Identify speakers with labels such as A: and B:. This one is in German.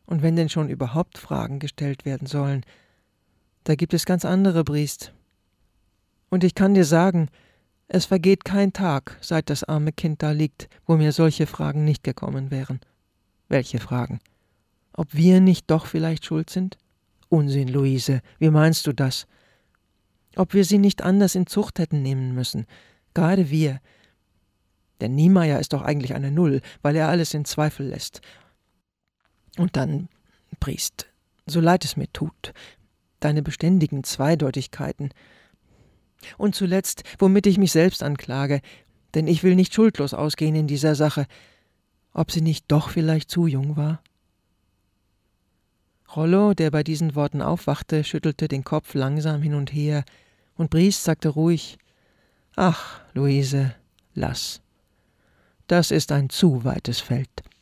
A: Und wenn denn schon überhaupt Fragen gestellt werden sollen, da gibt es ganz andere, Briest. Und ich kann dir sagen, es vergeht kein Tag, seit das arme Kind da liegt, wo mir solche Fragen nicht gekommen wären. Welche Fragen? Ob wir nicht doch vielleicht schuld sind? Unsinn, Luise, wie meinst du das? Ob wir sie nicht anders in Zucht hätten nehmen müssen, gerade wir. Denn Niemeyer ist doch eigentlich eine Null, weil er alles in Zweifel lässt. Und dann, Briest, so leid es mir tut, deine beständigen Zweideutigkeiten. Und zuletzt, womit ich mich selbst anklage, denn ich will nicht schuldlos ausgehen in dieser Sache, ob sie nicht doch vielleicht zu jung war? Rollo, der bei diesen Worten aufwachte, schüttelte den Kopf langsam hin und her, und Briest sagte ruhig: »Ach, Luise, lass. Das ist ein zu weites Feld.«